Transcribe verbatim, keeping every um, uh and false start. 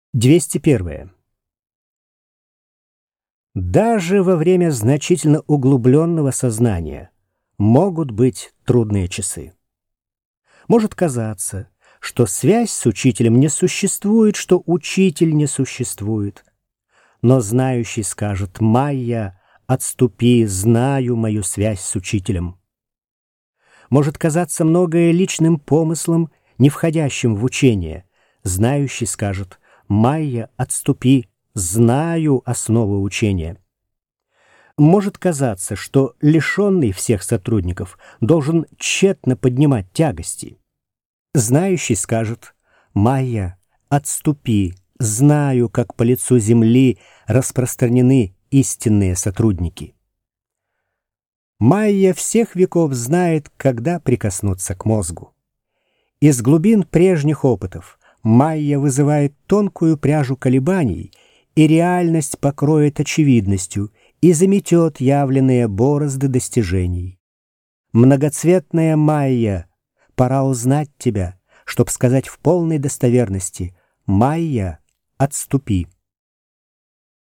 двести первое. Даже во время значительно углубленного сознания могут быть трудные часы. Может казаться, что связь с учителем не существует, что учитель не существует. Но знающий скажет: «Майя, отступи, знаю мою связь с учителем». Может казаться многое личным помыслом, не входящим в учение. Знающий скажет: «Майя, отступи, знаю основы учения». Может казаться, что лишенный всех сотрудников должен тщетно поднимать тягости. Знающий скажет: «Майя, отступи, знаю, как по лицу земли распространены истинные сотрудники». Майя всех веков знает, когда прикоснуться к мозгу. Из глубин прежних опытов Майя вызывает тонкую пряжу колебаний, и реальность покроет очевидностью и заметет явленные борозды достижений. Многоцветная Майя, пора узнать тебя, чтоб сказать в полной достоверности: «Майя, отступи».